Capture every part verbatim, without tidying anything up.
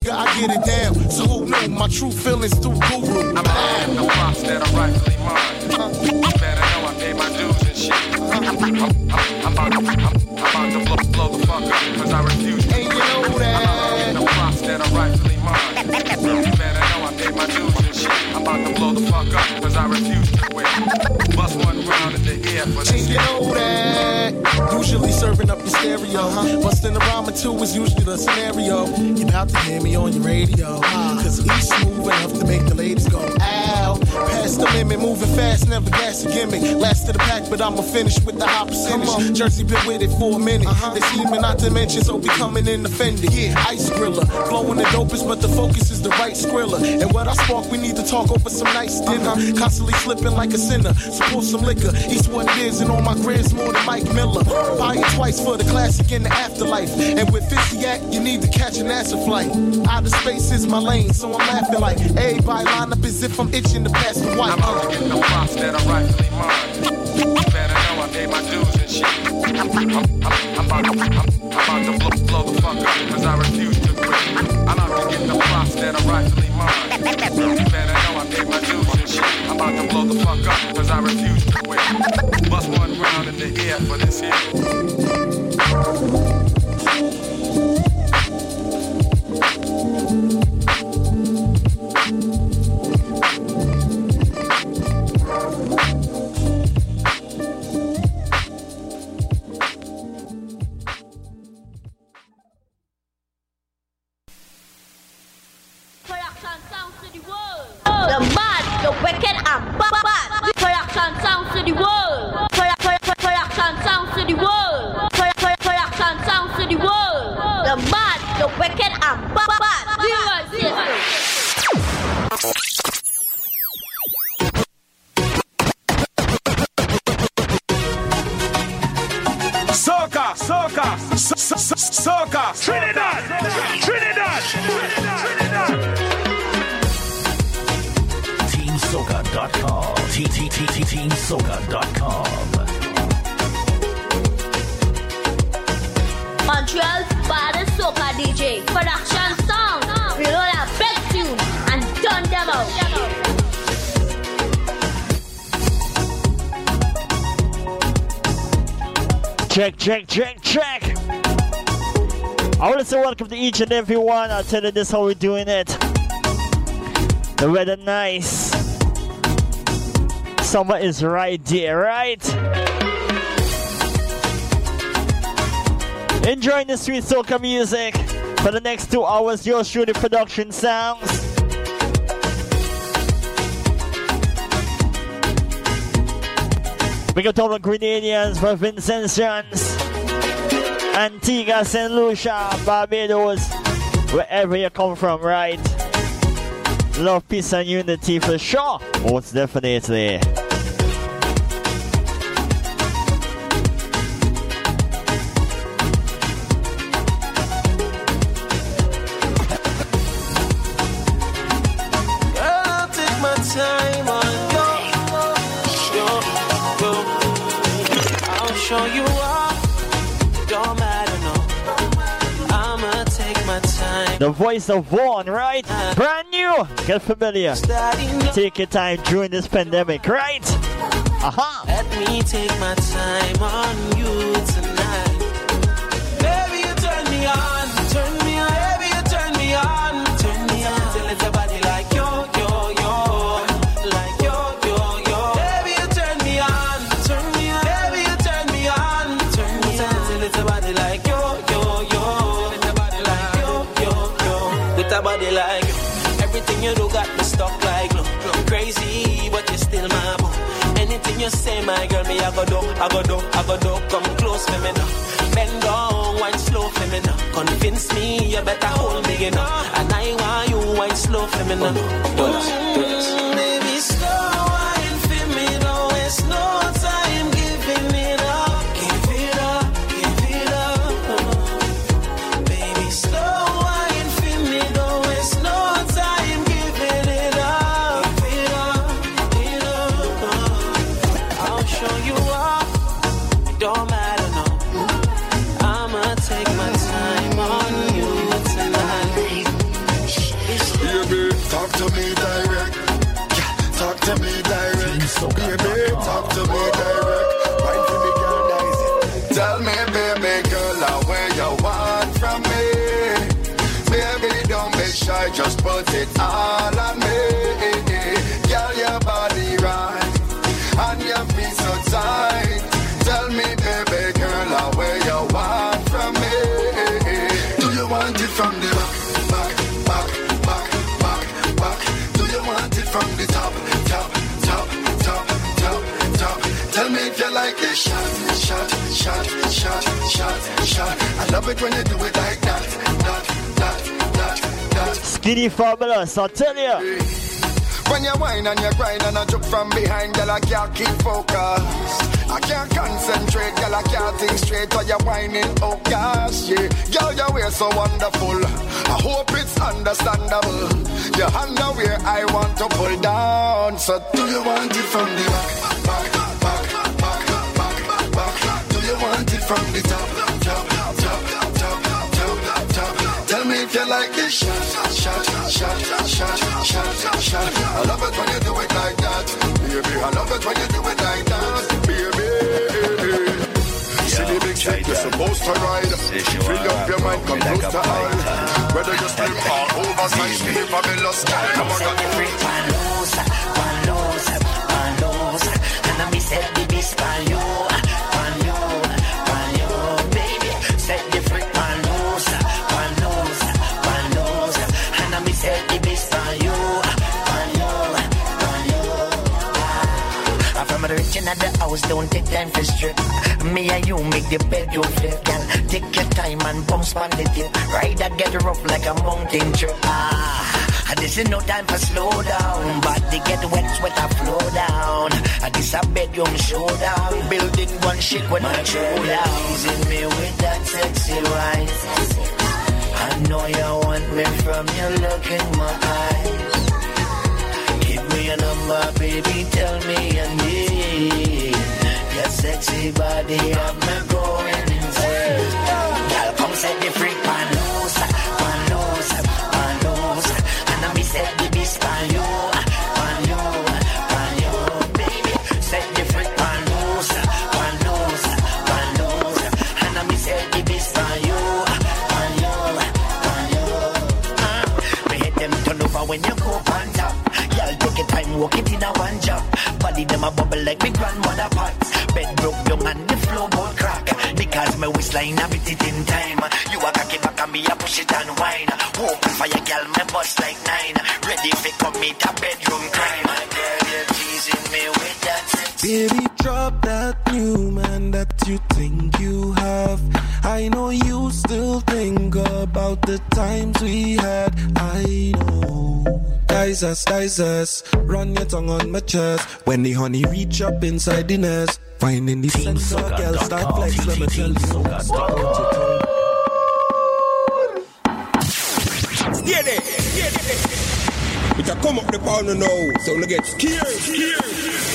I get it down. So who knew my true feelings through Guru? I'm at the props that are rightfully mine. Uh, you better know I pay my dues and shit. Uh, I'm, I'm, I'm, about to, I'm, I'm about to blow, blow the fuck up, cause I refuse to. And you know that. I'm at the props that are rightfully mine. You better know I pay my dues and shit. I'm about to blow the fuck up, cause I refuse to quit. Bust one round in the air for this. And you know that. Usually serving up your stereo. Uh-huh. Busting a rhyme or two is usually the scenario. You're about to hear me on your radio. Cause he's smooth enough to make the ladies go, ow. Past the limit, moving fast, never gas a gimmick. Last to the pack, but I'ma finish with the high percentage. Jersey been with it for a minute. Uh-huh. They scheming not to mention, so we coming in offended. Yeah, ice griller, blowing the dopest, but the focus is the right skriller. And what I spark, we need to talk over some nice dinner. Uh-huh. Constantly slipping like a sinner. So pour some liquor, eats what it is, and on my grids more than Mike Miller. Buy it twice for the classic in the afterlife. And with fifty act, you need to catch a NASA flight. Outer space is my lane, so I'm laughing like everybody line up as if I'm itching to pass the white. I'm out to get the props that are rightfully mine. You better know I pay my dues and shit. I'm, I'm, I'm, about, to, I'm, I'm about to blow, blow the fuck up, cause I refuse to quit. I'm out to get the props that are rightfully mine. You better know I pay my dues and shit. I'm about to blow the fuck up, cause I refuse to quit. Bust one round in the air for this here. Trinidad, Trinidad, Trinidad. team soca dot com. T T T T team soca dot com. Montreal's baddest soca D J. Production song. We roll a big tune and turn them out. Check, check, check, check. I want to say welcome to each and every one. I'll tell you this how we're doing it. The weather nice. Summer is right there, right? Enjoying the sweet soca music for the next two hours. Your shooting production sounds. Big up to all the Grenadians for Vincentians. Antigua, Saint Lucia, Barbados, wherever you come from, right? Love, peace, and unity for sure. Most definitely. I'll take my time on go, go, go. I'll show you up. Don't matter, no. I'ma take my time. The voice of Vaughn, right? Brand new. Get familiar. Take your time during this pandemic, right? Aha. Let me take my time on you tonight. Baby, you turn me on. Turn me on. Baby, you turn me on. Turn me on. Till it's a body like yo, yo, yo. Like yo, yo, yo. Baby, you turn me on. Turn me on. Baby, you turn me on. Turn me on. Till it's a body like yo, yo, yo. It's a body like yo, yo, yo. With a body like yo. Everything you do got me stuck like glue. Crazy, but you're still my boo. Anything you say, my girl, me I go do, I go do, I go do. Come close for me now. Bend down, wine slow for me now. Convince me you better hold me, you know. And I want you wine slow for me now. Do this, do this. Baby, slow wine for me now. It's no time giving it up. Give it up, give it up. Baby, slow wine for me now. It's no time giving it up. Give it up, give it up. I'll show you up. It don't matter, no. I'ma take my time on you tonight. talk to me direct. Yeah, talk to me direct. Baby, talk to me direct. Wine for me, girl, nice it. Tell me, baby girl, uh, where you want from me. Baby, don't be shy, just put it all on me. Girl, your body right, and your feet so tight. Tell me, baby girl, uh, where you want from me. Do you want it from the back, back, back, back, back, back? Do you want it from the top, top, top, top, top, top? Tell me if you like it. Shot, shot, shot, shot, shot, shot. I love it when you do it like that, that, that, that, that. Skinny Fabulous, I'll tell you. When you whine and you grind and I jump from behind, girl, I can't keep focused. I can't concentrate, girl, I can't think straight while you're whining, oh gosh, yeah. Girl, your way so wonderful, I hope it's understandable. Your underwear I want to pull down. So do you want it from the back, back, back, back, back, back? Do you want it from the top, top, top, top, top, top, top? Tell me if you like it. Shot, shot, shot, shot, shot, shot. I love it when you do it like that, baby. I love it when you do it like that, baby. See the big shit you're supposed to ride. Free up your mind, come close to eye. Whether you sleep all oversized, be fabulous. Come on, got free palos, palos, palos. And I me set the beast pan you, pan you, pan you, baby. Set the free palos, palos, palos. And I me set the beast pan you, pan you, pan you. I'm from the rich and at the house, don't take time for strip. Me and you make the bedroom flip, girl. Take your time and bounce on the tip. Ride and get rough like a mountain trip. Ah, this is no time for slow down. Body get wet, sweat a flow down. This a bedroom showdown. Building one shit when I show down. Teasing me with that sexy wine. I know you want me from your look in my eyes. Give me a number, baby, tell me your name. Your sexy body have me going insane. Girl, come set the freak pan loose, pan loose, pan loose. And I me set the beast pan you, pan you, pan you, baby. Set the freak pan loose, pan loose, pan loose. And I me set the beast pan you, pan you, pan you. Uh, me hit them turn over when you go pan top. Y'all take your time, walk it in a one job. Body them a bubble like me grandmother pots. Bed broke young and the floor board crack. Because my waistline a bit it in time. You a cocky back and me a push it and wine. Open fire girl, me bust like nine. Ready fi commit a bedroom crime. My girl, you're teasing me with that sex. Baby, drop that new man that you think you have. I know you still think about the times we had. I know. Dice us, dice us. Run your tongue on my chest. When the honey reach up inside the nest. Finding the sense of girl start flex. Let me tell you. Stay there, stay there. We can come up the pound now, so we get scared, scared.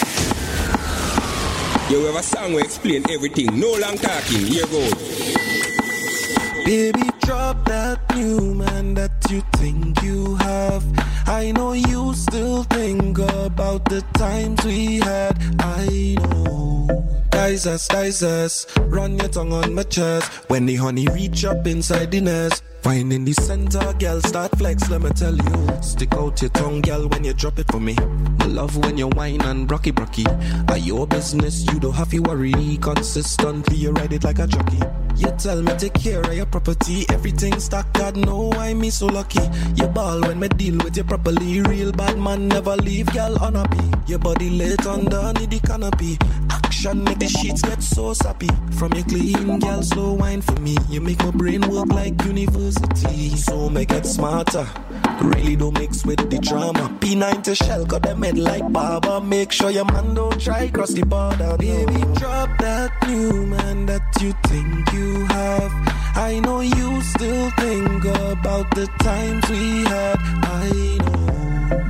You have a song where explain everything. No long talking. Here goes. Baby, drop that new man that you think you have. I know you still think about the times we had. I know. Dice us, dice us. Run your tongue on my chest. When the honey reach up inside the nest. Finding the center, girl, start flex, let me tell you. Stick out your tongue, girl, when you drop it for me. I love when you whine and brocky brocky. Are your business, you don't have to worry. Consistently, you ride it like a jockey. You tell me take care of your property. Everything stacked, God know why me so lucky. You ball when me deal with you properly. Real bad man never leave, girl, unhappy. Your body lit underneath the canopy. Action make the sheets get so sappy. From your clean, girl, slow wine for me. You make my brain work like university. So make it smarter. Really don't mix with the drama. P nine to shell, cut them head like barber. Make sure your man don't try cross the border. Baby, drop that new man that you think you have. I know you still think about the times we had. I know.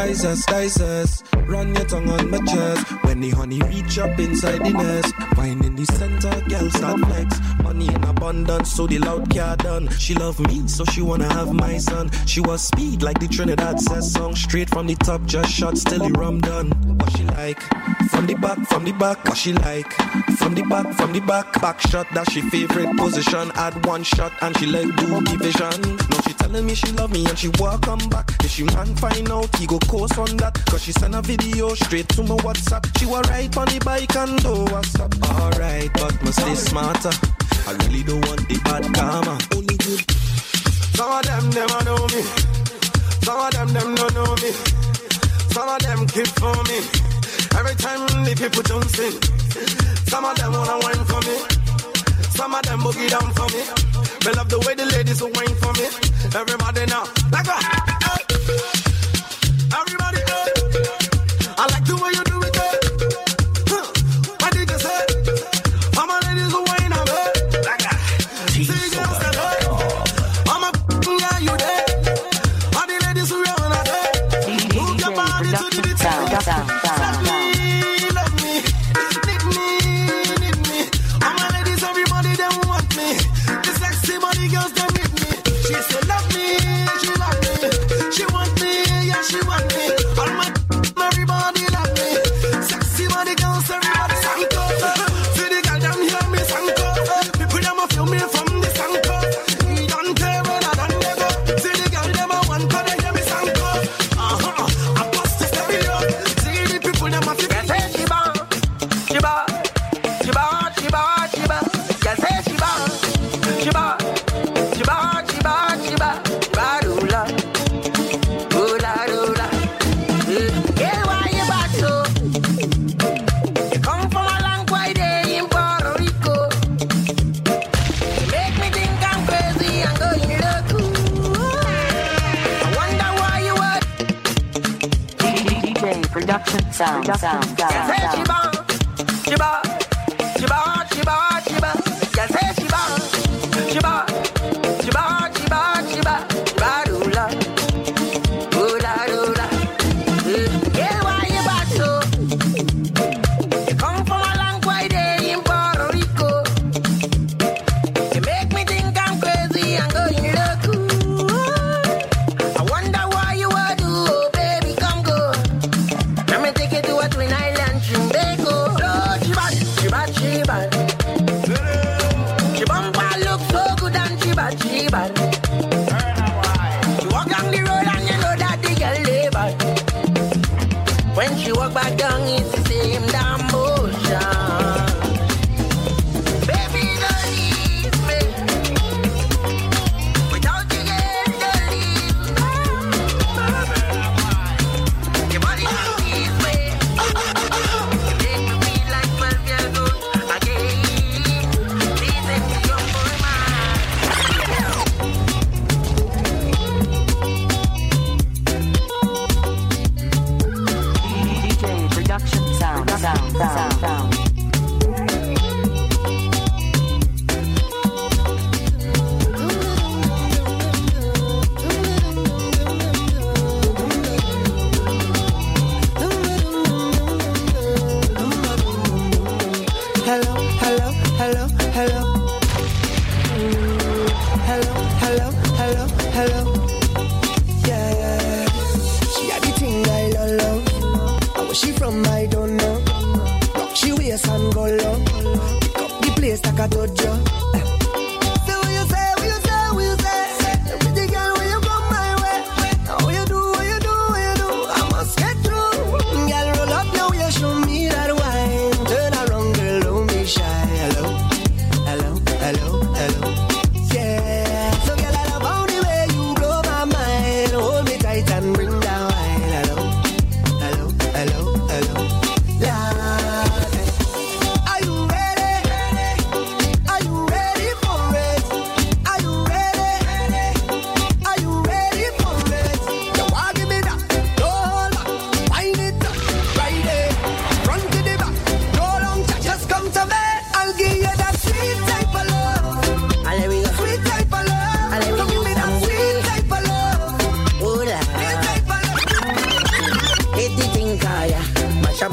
slices, slices. Run your tongue on my chest. When the honey reach up inside the nest, wine in the center, girl start flex. Money in abundance, so the loud car done. She love me, so she wanna have my son. She was speed like the Trinidad says song. Straight from the top, just shot, still the rum done. What she like? From the back, from the back. What she like? From the back, from the back. Back shot, that's she favorite position. Add one shot and she like do division. Now she telling me she love me and she walk come back. If she man find out, he go coast on that. Cause she send a video straight to my WhatsApp. She was right on the bike and do what's up. Alright, but must stay smarter. I really don't want the bad karma. Only good. Some of them, them I know me. Some of them, them don't know me. Some of them keep for me. Every time the people don't sing. Some of them wanna wine for me. Some of them boogie down for me. They love the way the ladies will wine for me. Everybody now, like a everybody go. I like the way you do it, girl. Huh. What did you say? All my ladies will wine on me. Like a see girls that hey. I'm a yeah, you there. All the ladies who run out there. Move your body to the beat. Love me, love me, need me, need me. All my ladies, everybody them want me. The sexy body girls them need me. She say love me, she love me. She want me, yeah she want me. All my everybody love me. Sexy body girls, everybody sanko. See the girl them hear me sanko. People them a feel me from the sanko. He don't care when I don't go. See the girl them a want to they hear me sanko. Uh huh. I bust the stereo. See the people them a feel me. Say she bad, she bad, she bad, she bad, she bad. Yeah, say she bad, she bad, she bad, she bad, she bad. Bad oola, oola oola. Yeah, why you bad so? You come from a long way day in Puerto Rico. You make me think I'm crazy and going loco. I wonder why you were. D J production sound, sound, sound, Yeah, say she sound. bad, she bad, she bad, she bad, she bad. Yeah, say she bad, she bad, she bad, she bad, she bad. Bad oola, oola oola. Yeah, why you bad so? You come from a long way day in Puerto Rico. You make me think I'm crazy and going loco. I wonder why you would do, oh baby, come go. Let me take you to a twin island, Trinbago. Oh, she bad, she bad, she bad. She bumper look so good and she bad, she bad. She walk down the road and you know that the girl lay bad. When she walk back down, it's the same damn motion. Baby, don't leave me. Without you, girl, don't leave me. Your body don't leave me. You make me feel like twelve years old again. Please let me go for mine. D J production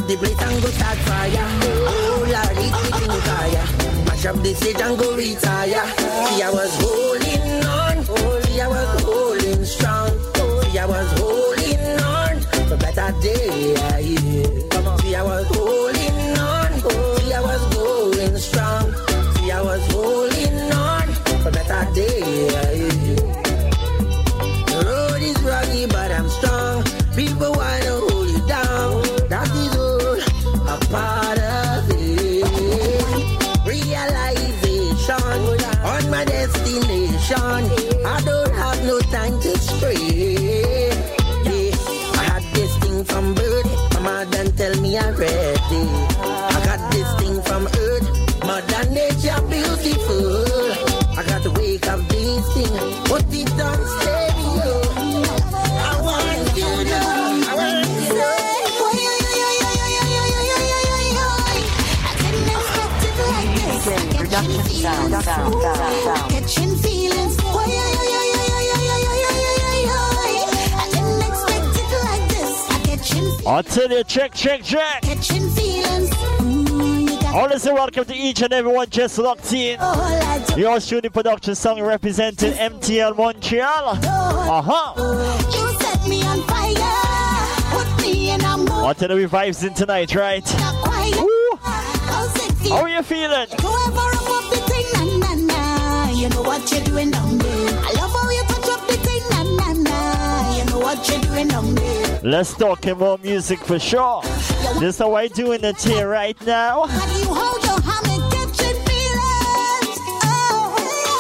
the place and go start fire. Oh, Lord, it's getting fire. Mash up the stage and go retire. See, I was holding on. See, I was holding strong. See, I was holding on for better days. Come on. See, I was holding on. See, I was going strong. See, I was holding on for better days. The road is rocky, but I'm strong. People want to hold you down. That is all a part of it. Realization on my destination. I don't have no time to stray. Yeah, I had this thing from birth. My mother tell me I'm ready. I got this thing from earth. Mother nature beautiful. I got to wake up this thing. Put it on stereo. I want you to know. I want you to know. Production sound, sound, sound, sound. Catching feelings. I didn't expect it like this. I catching feelings. I'll tell you, check, check, check. Catching feelings. Mm, all listen, welcome to each and everyone just locked in. Your studio production song representing M T L Montreal. Uh-huh. You set me on fire. Put me in a mood. I'll tell you, we vibes in tonight, right? Woo. How are you feeling? You know what you're doing down there. I love how you touch up the thing, na na na. You know what you're doing down there. Let's talk about music for sure. This is how I doing it here right now. How do you hold your hand and catching feelings? Oh,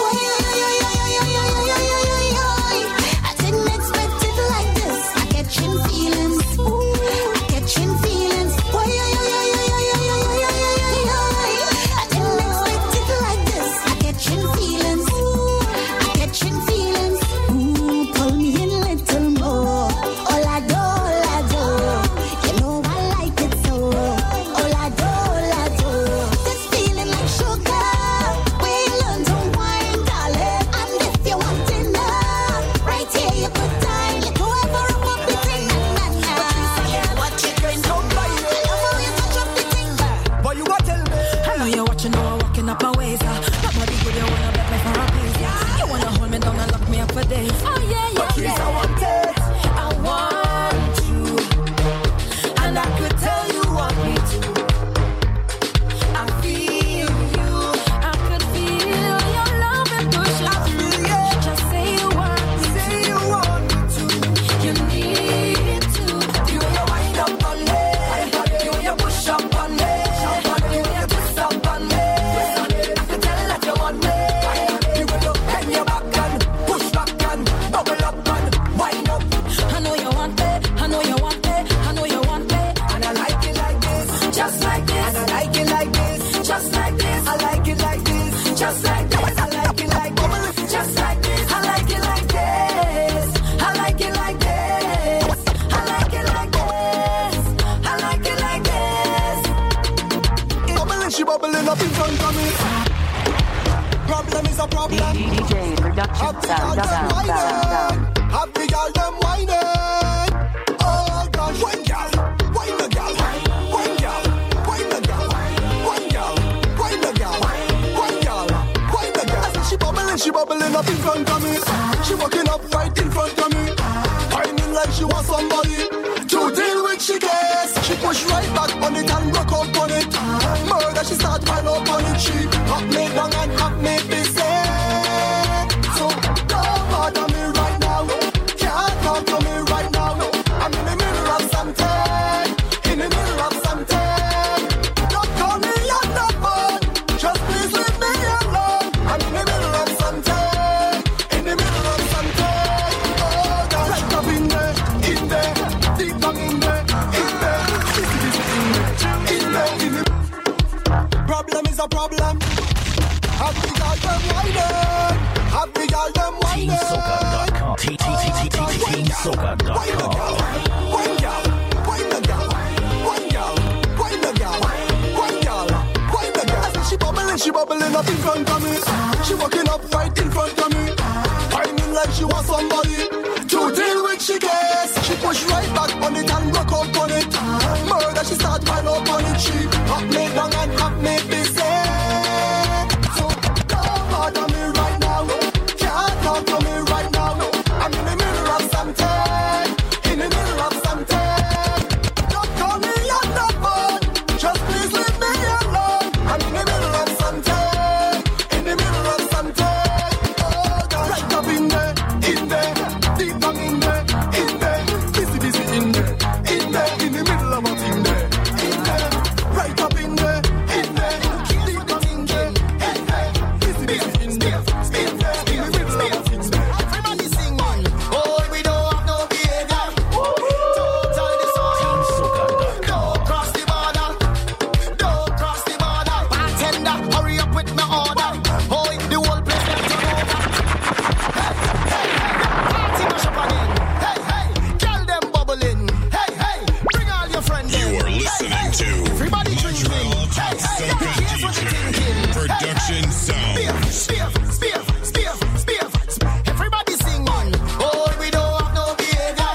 I didn't expect it like this. I catching feelings. I catching feelings. I didn't expect it like this. I catching feelings. Catching feelings, ooh, pull me in a little more. All I do, all I do, you know I like it so. All I do, all I do, this feeling like sugar. We learn to wine, darling. And if you want enough, right here you put time. You go ever up up the thing, na na na. What you doing? Don't buy it. I love how you touch up the thing. But you got tell me. I know you're watching, now I'm walking up my ways. Nobody good, you wanna bet me for a piece. You wanna hold me down and lock me up for days. Oh yeah, yeah, but yeah. I want it. I want you, and I could tell you want me to. I feel you. I could feel your love and push. I feel you. Just say you want me. Say you want me to. You need to. You wanna wind up on me. You wanna push up on me. You wanna twist up on me. You tell that you want me. You will bend your back and push back and bubble up and wind up. I know you want it. I know you want it. I know you want it. And I like it like this, just like this. And I like it like this, just like this. I like it like this, just like this. I like it like this, just like this. I like it like this. I like it like this. I like it like this. I like it like this. Bubbling, she bubbling up in front of me. Problem is a problem. D J Production sound, sound, sound, sound. Happy girl, them whining. Oh gosh, one girl, wine the girl, one girl, wine the girl, one girl, wine the girl, one girl, wine the girl. She bubbling, she bubbling up in front of me. She walking up right in front of me, whining like she wants somebody to deal with. She gets, she push right back on it and rock up on it. Murder, she start pile up on it. She hop me down and hop me busy. So don't bother me right now. Can't talk to me right now. I'm in the middle of something. In the middle of something. Don't call me on the phone. Just please leave me alone. I'm in the middle of something. In the middle of something. Oh, God. Right up in there. In there. Deep down in there. In there. This is in there. In there. In the problem is a problem. Happy girl them whining. Happy girl them whining. Team Soca dot com. Team Soca dot com. One girl, one girl, one girl, one girl, one girl, one girl. She bubbling, she bubbling up in front of me. She walking up right in front of me, whining like she wants somebody to deal with. She gets, she push right back on it and rock up on it. Murder, she start pile up on the cheap. Up me down and up me busy. So don't bother me right now. Can't talk to me right now. I'm in the middle of something. In the middle of something. Don't call me on the phone. Just please leave me alone. I'm in the middle of something. In the middle of something. Oh God. Right up in there, in there. Deep down in there, in there. Busy, busy in there, in there. In the middle of a thing there, in there. Right up in there, in there. Deep down in there, in there. Busy, busy in there, in there. In the middle of a thing there. Everybody sing one. Oh, we don't have no behavior. Total disorder. Don't cross the border. Don't cross the border. Bartender, hurry up with my order. Oh, the whole place get to over. Hey, hey, party mash up again. Hey, hey, girl them bubbling. Hey, hey, bring all your friends in. You are listening to Everybody drinking. Hey, hey, here's what you're thinking. Production Sound. Spiff, spiff, spiff, spiff, spiff. Everybody sing one. Oh, we don't have no behavior.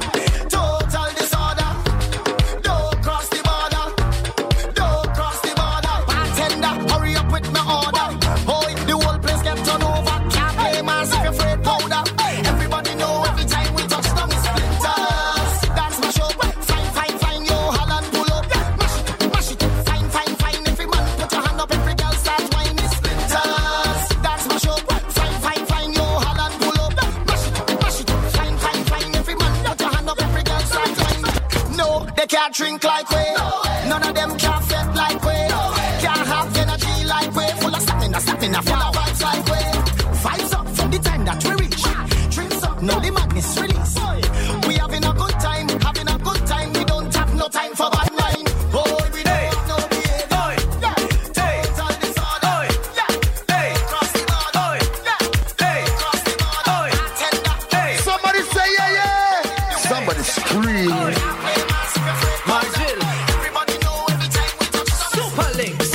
Total disorder. Don't cross the border. Don't cross the border. Bartender, hurry up with my order. Oh, the whole place get turned over. Can't play mass if you're afraid powder. Everybody know every time we touch down is splinters. That's my show. Fine, fine, fine, yo, Holland pull up. Mash it, mash it. Fine, fine, fine. Every man put your hand up. Every girl start whining. Splinters. That's my show. Fine, fine, fine, yo, Holland pull up. Mash it, mash it. Fine, fine, fine. Every man put your hand up. Every girl start whining. No, they can't drink like we. None of them can fit like we. Can't have energy like we. Full of stamina, stamina, full of vibes like we. Vibes up from the time that we reach. Drinks up, now the madness release. We having a good time, having a good time. We don't have no time for bad mind. Oh, we don't have no behavior. Yeah, total disorder. Yeah, hey, cross the border. Yeah, hey, cross the border. Bartender. Somebody say yeah, yeah. Somebody scream. Margil. Everybody know every time we touch Super Links.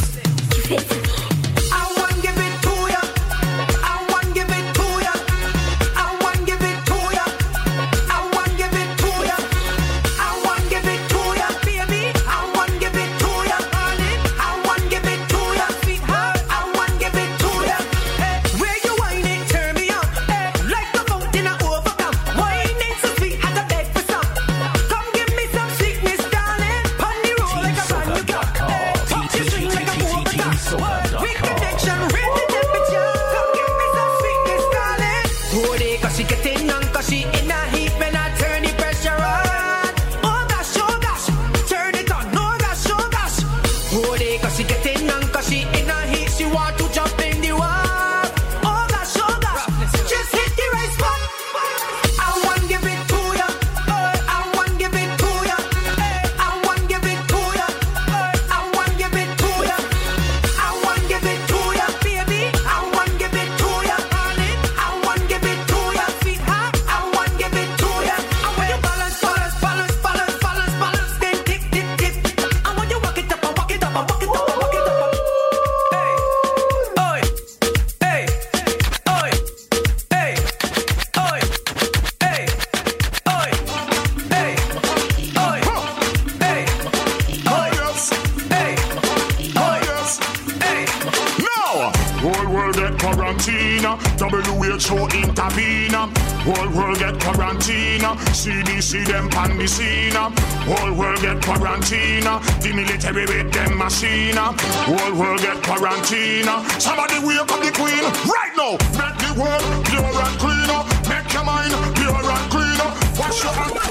I want give it to ya. I want give it to ya. I want give it to ya. I want give it to ya. I want give it to ya, baby. I want give it to ya, darling. I want give it to ya, sweetheart. I want give it to ya. Hey, where you whining, turn me on. Hey, like the fountain I overcome. Whining so sweet, I got beg for some. Come give me some sweetness, darling. Pon the roll like a brand new car. Hey, touch your string like a overcome. We connection, raise the temperature. Come give me some sweetness, darling. Hold it, cause she getting on, cause she in a heat when I turn the pressure on. Oh gosh, oh gosh, turn it on, oh gosh, oh gosh. Hold it, cause she getting on, cause she in a heat, she want to jump in the wall. Oh gosh, oh gosh, just hit the right spot. I want give it to ya, I want give it to ya, I want give it to ya, I want give it to ya, I want give it to ya, baby, I want give it to ya, darling, I want give it to ya, sweetheart, I want give it to ya. I want you balance, balance, balance, balance, balance, balance, then tip, tip, tip. I want you walk it up, and walk it up, and walk it up, and walk it up. Hey, oi, hey, oi, hey, oi, hey, oi, hey, oi, hey, oi, hey, oi, hey. Now, whole world get quarantine, W H O intervene. Whole world get quarantine, C D C them pan the scene. Whole world get quarantine, the military with them machine. Whole world get quarantine. Somebody wake up the queen right now. Make the world pure and clean. Make your mind pure and clean. Wash your hands.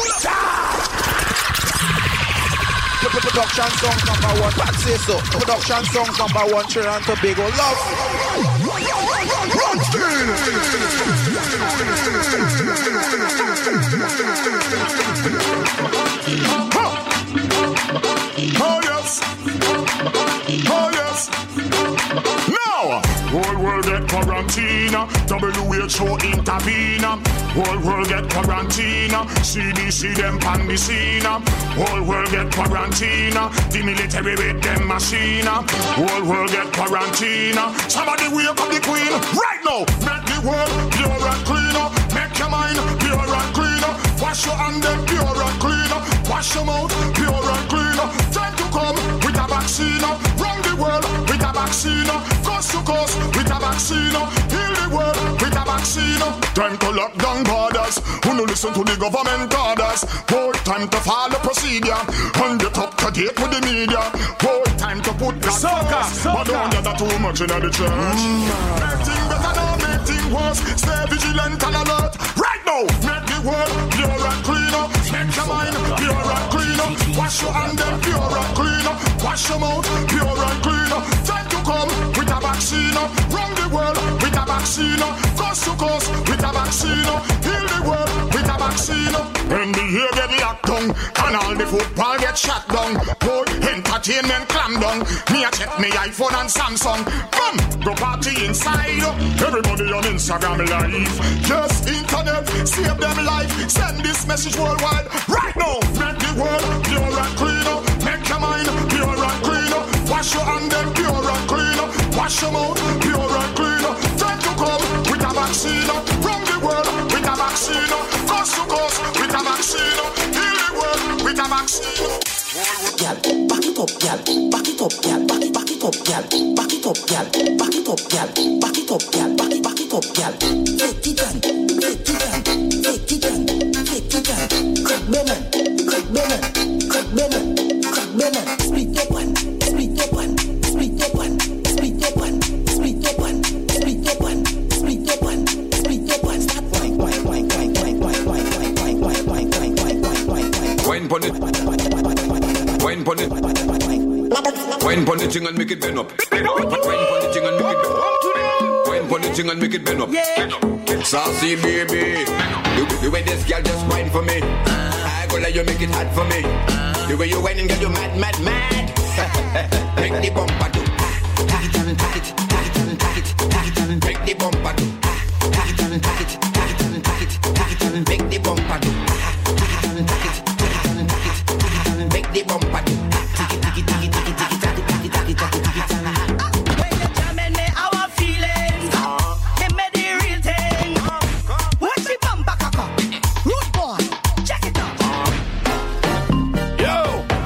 Production song number one, but say so. Production song number one, Trinidad and Tobago. Love. Oh yes. Oh yes. Now, whole world get quarantine. W H O intervene. Whole world get quarantine. C D C them pan the scene. Whole world get quarantine. The military with them machine. Whole world get quarantine. Somebody wake up the queen right now. Make the world pure and clean. Make your mind pure and clean. Wash your hands them pure and clean. Wash your mouth pure and clean. vaccine. Heal the world with a vaccine. Time to lock down borders. Who no listen to the government orders? Boy, time to follow procedure. And get up to date with the media. Boy, time to put that Soca, but don't get that too much in the church. Mm. Make things better now, make things worse. Stay vigilant and alert. Right now, make the world pure and cleaner. Make your mind pure and cleaner. Wash your hand and pure and cleaner. Wash your mouth pure and cleaner. Time to come with a vaccine. Run the world with a vaccine. Coast to coast with a vaccine. Heal the world with a vaccine. When the year get locked down and all the football get shut down. Boy, entertainment clam down. Me a check me iPhone and Samsung. Come, go party inside. Everybody on Instagram live. Just internet, save them life. Send this message worldwide. Right now, make the world pure and cleaner. Make your mind pure and cleaner. Wash your hand and pure and cleaner. Wash your mouth pure and cleaner. Time to come with a vaccine. From the world with a vaccine. Coast to coast with a vaccine. Heal the world with a vaccine. Gal, back it up, gal, back it up, gal, back it, back it up, gal, back it up, gal, back it up, gal, back it up, gal, back it, back it up, gal. Take it on, take it on, take it on, take it on. Crack banana, crack banana, crack banana, crack banana. Split up one, split up one, split up one, split up one, split up one, split up one, split up one, split up one. Start wine, wine, wine, wine, wine, wine, wine, wine, wine, wine, wine, wine, wine, wine, wine. Wine pon it. Wine pon it. Wine pon the thing and make it bend up. Wine pon the thing and make it bend up. Wine pon the thing and make it bend up. Saucy baby, the, the way this girl just wine for me, I go let you make it hot for me. The way you wine and get you mad, mad, mad. Make the bumper do. Tack it on, tack it, tack it on, tack it, tack it on. Make the bumper do. Tack it on, tack it, tack it on, tack it, tack it on. Make the bumper do. Tack it on, tack it, tack it on, tack it, tack it on. Make the bumper do. Tack it, tack it, tack it, tack it, tack it, tack it, tack it, tack it, tack it, tack it on. When you jamming me, our feelings, they made the real thing. Watch the bumper caca, root boy, check it out. Yo,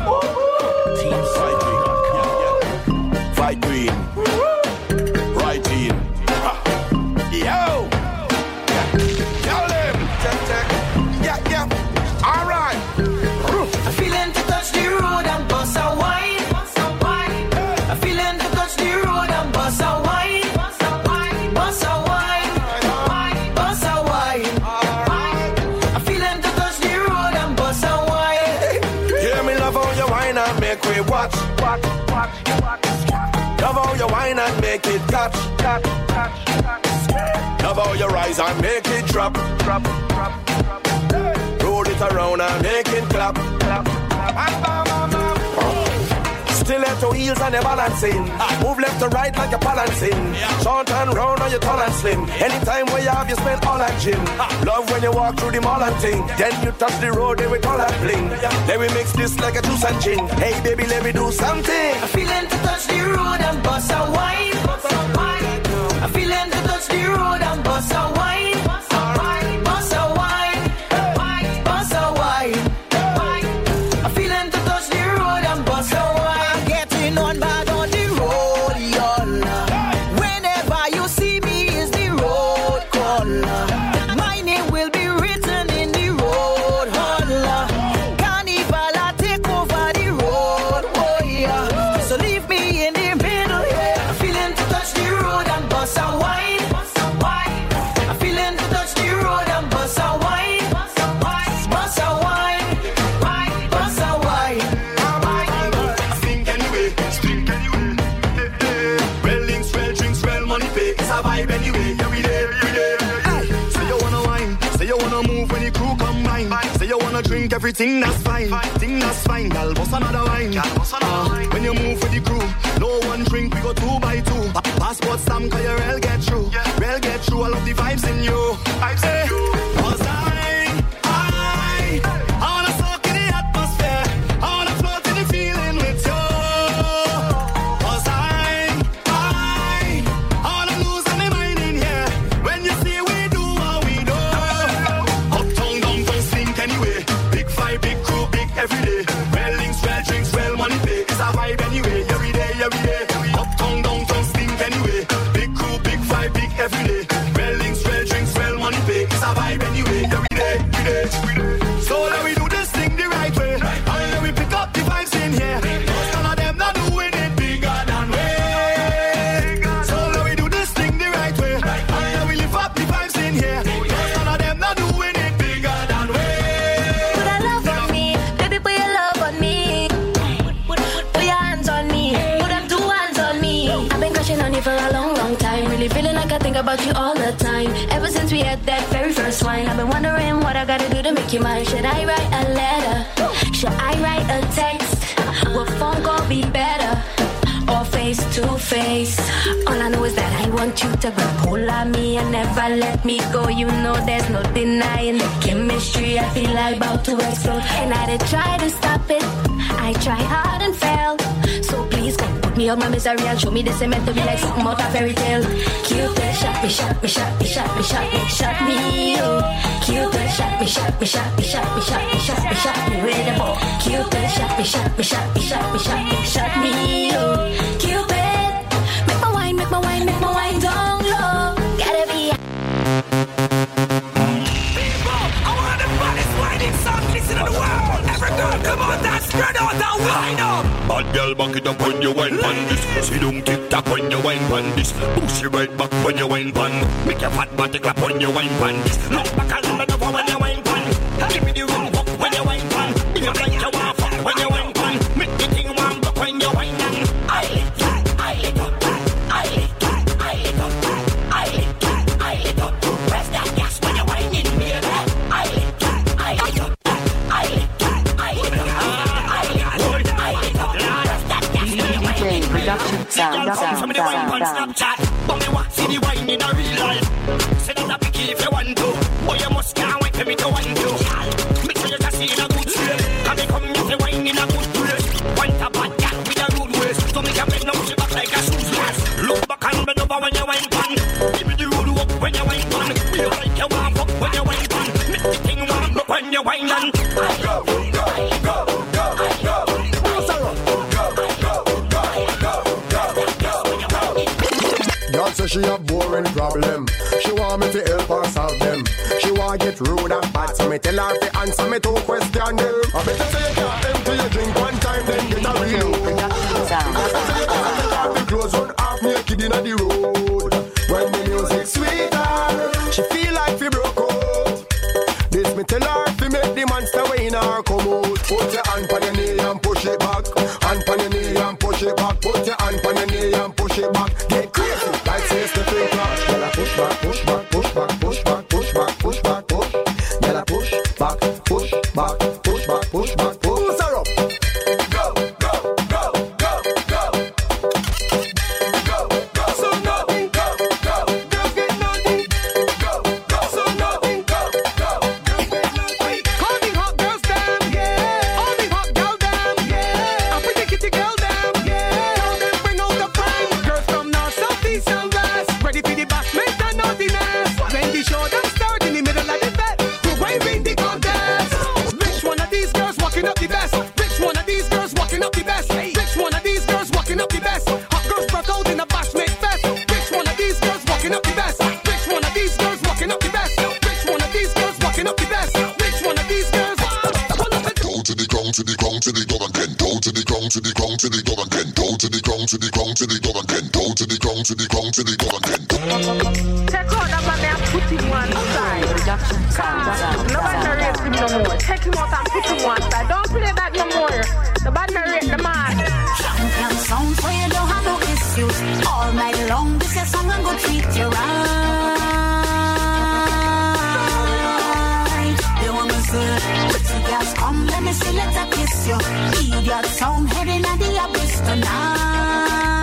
Team Fight Queen, Fight Queen, right team. Yo, tell them, check, check, yeah, yeah, all right. I'm feeling to touch the road and bust a wine. I'm feeling to touch the road and bust a wine. Bust a wine, bust a wine. I'm feeling to touch the road and bust a wine. Hear me love how you whine and make we watch, watch, watch, watch. Love how you whine and make it catch, catch, catch, catch. Love how you rise and make it drop, drop, drop, drop. Roll it around and make it clap, clap, clap. Stiletto heels and you're balancing. Move left to right like you're balancing. Short and round on your tall and slim. Anytime where you have, you spend all that gym. Love when you walk through the mall and thing. Then you touch the road, then we call that bling. Then we mix this like a juice and gin. Hey baby, let me do something. I'm feeling to touch the road and bust a wine. I'm feeling to touch the road and bust a wine. Bust a wine, bust a wine, bust a wine. I'm feeling to touch the road and bust a wine. Getting on bad on the road, y'all. Whenever you see me, is the road caller. My name will be written in the road holler. Carnival, I take over the road, oh yeah. So leave me in the middle, yeah. I'm feeling to touch the road and bust a wine. I'm feeling to touch the road and bust a wine. Bust a wine, bust a wine, bust a wine. Stink anyway, stink anyway. Eh, eh. Well links, well drinks, well money pay. It's a vibe anyway, every day, every day. Hey. Say you wanna wine, say you wanna move when the crew combine. Say you wanna drink everything, that's fine. Thing that's fine, girl, bust another wine. Uh, when you move with the crew, no one drink, we go two by two. Pa- Passport stamp, cause you real get through. Real get through, I love the vibes in you. Vibes in you. Cause I, I, I wanna soak in the atmosphere. I wanna float in the feeling with you. Cause I, I, I wanna lose my mind in here. When you see we do what we do. Uptown, downtown, stink anyway. Big fight, big crew, big everyday. Well links, well drinks, well money pay. It's a vibe anyway, every day, every day. Uptown, downtown, stink anyway. Big crew, big fight. about you all the time. Ever since we had that very first wine, I've been wondering what I gotta do to make you mine. Should I write a letter? Should I write a text? Will phone call be better? Or face to face? All I know is that I want you to grab hold of me and never let me go. You know there's no denying the chemistry. I feel like about to explode, and I did try to stop it. I tried hard and failed. So please come put me out my misery and show me this is meant to be like something out of fairy tale. Cupid shot me, shot me, shot me, shot me, shot me, shot me. Oh, Cupid shot me, shot me, shot me, shot me, shot me, shot me, shot me with a bow. Cupid shot me, shot me, shot me, shot me, shot me, shot me. Oh, Cupid, make my wine, make my wine, make my wine down low. Gotta be. People, I want the baddest whining song listen to the world. Every girl, come on, dance, spread out and wind up. Bad girl, back it up when you wine pan this. See don't tick tock when you wine pan this. Push your right back when you wine pan. Make your fat body clap when you wine pan this. Look back and let over when you wine pan. Give me the room walk when you wine pan. Be a like you want fuck when you wine pan. Make the thing warm back when you wine pan. I lick it, I lick up, I lick it, I lick up, I lick it, I lick up. Press that gas when you wine in me. I lick it, I lick up, I lick it, I lick up, I lick it, I lick up. D J Production Sound, sound, sound, sound. But me want see the wine in a real life. Say that a picky if you want to. Boy, you must can't wait for me to want to. Make sure you can see in a good shape. Can they come if you wine in a good place? Want a bad cat with a rude waist. So me can bend now she back like a shoes glass. Look back and bend over when you wine pan. Give me the road walk when you wine pan. Be like you want fuck when you wine pan. Make the thing warm up when you wine and I go, go, go, go, I go. God says she a boring problem. She want me to help her solve them. She want get rude and bad, so me tell her to answer me two questions them. I better say you can't empty your drink one time, then get a real load. I say you can't take off the clothes, run half naked inna the road. When the music's sweeter, she feel like she broke out. This me tell her to make the monster way in her come out. Put your hand on your knee and push it back. Hand on your knee and push it back. Put your hand on your knee and push it back. Get crazy. Like say Stephen Clark. Gotta push back, push back, push back, push back, push back, push back, push. Gotta push back, push back, push back, push back, push her up. Go, go, go, go, go. Go, go, so nothing. Go, go, girls get nothing. Go, go, so nothing. Go, go, girls get nothing. All the hot girls down, yeah. All the hot girls down, yeah. A pretty kitty girl down, yeah. Tell them bring out the prime. Girls from north, south, east, and west. Ready for the basement and naughtiness. When the show them start in the middle of the bed, who going win the contest? Which one of these girls walking up the best? Which one of these girls walking up the best? Which one of these girls walking up the best? Hot girls brought out in a bashment fest. Which one of these girls walking up the best? Which one of these girls walking up the best? Which one of these girls walking up the best? Which one of these girls? Go to the ground, to the ground, to the ground, and then go to the ground, to the ground, to the ground, and then go to the ground, to the ground, to the ground, and then go to the ground, to the ground, to the ground, and then. Take out that man and put him one side. Nobody can rape him no more. Take him out and put him one side. Don't play that no more. The bad can rape the man. Champion sound so you don't have no issues. All night long, this is song and go treat you right. They want me say, pretty girls come, let me see, let her kiss you. Idiot sound heading at the abyss tonight.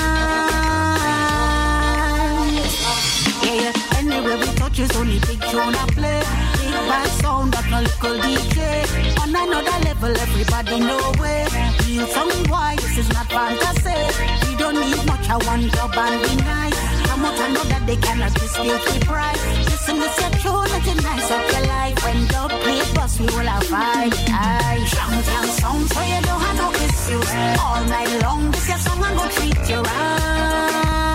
Yeah, yeah, anywhere we touch is only big tune I play. Big bad sound that no little D J. On another level, everybody know it. Real song boy, this is not fantasy. We don't need much, I want job and be nice. Come out and know that they cannot dispute the price. Listen, this your tune, it's nice of your life. When dog play bus, we will have fight. Aye, champion sound, so you don't have no issues. All night long, this your song and go treat you right.